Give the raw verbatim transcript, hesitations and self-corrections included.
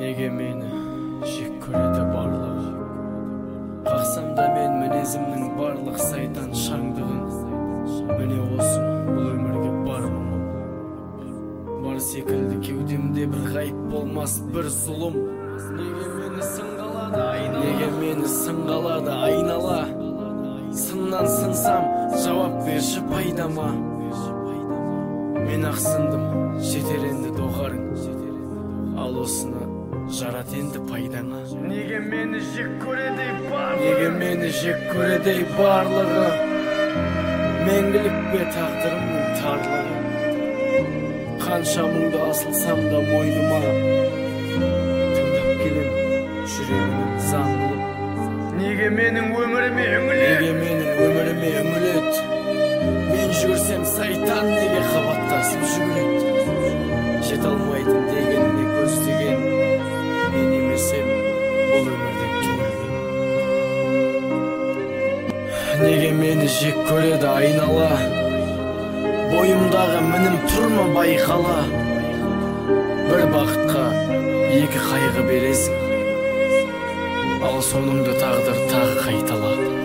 Неге мені жек көреді барлығы? Қақсам да мен мінезімнің барлық сайтан шаңдығын. Міне осы бұл өмірге бармын. Бар секілді кеудемде бір ғайып болмас бір зұлым. Неге мені сынғалады айнала? Неге мені сынғалады айнала? Сыннан сынсам жауап берші пайдама. Мен ақсындым, жетер енді доғарың. Ал осыны жарат енді пайдаңа. Неге мені жек көредей барлығы? Неге мені жек көредей барлығы? Мәңгілік бе тағдырымның тарлығы? Қанша мұңды асылсам да мойныма, тыңдап келем жүрегімнің заңлы. Неге менің өміріме үңілет? Неге менің өміріме үңілет? Мен жүрсем сайтан неге қабаттасып жүгірет? Жете алмайтын дегеніне көздеген, мен емесем бұл өмірден түңілген. Неге мені жек көреді айнала? Бойымдағы мінім тұрма байқала. Бір бақытқа екі қайғы бересің, ал соныңды тағдыр тағы қайтала.